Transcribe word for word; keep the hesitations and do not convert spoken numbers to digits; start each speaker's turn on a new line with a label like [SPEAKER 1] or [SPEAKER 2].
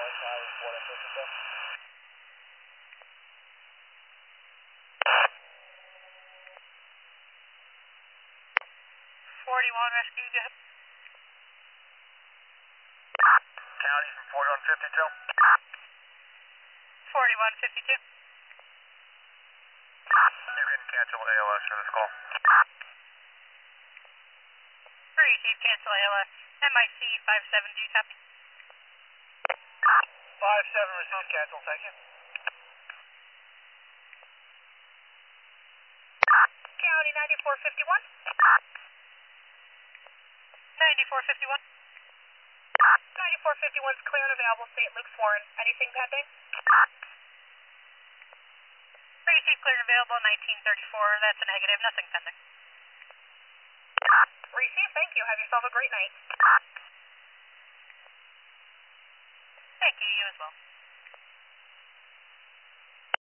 [SPEAKER 1] forty-one, rescue, go ahead.
[SPEAKER 2] County from forty-one fifty-two.
[SPEAKER 1] forty-one fifty-two.
[SPEAKER 2] You can cancel A L S for this call.
[SPEAKER 1] Receive, cancel A L S. M I C five seven, do you copy?
[SPEAKER 2] five seven, receive, cancel, thank you.
[SPEAKER 1] County ninety-four fifty-one. ninety-four fifty-one. ninety-four fifty-one is clear and available, Saint Luke's Warren. Anything pending? Receive, clear and available, nineteen thirty-four. That's a negative, nothing pending. Receive, thank you. Have yourself a great night. Thank you, you as well.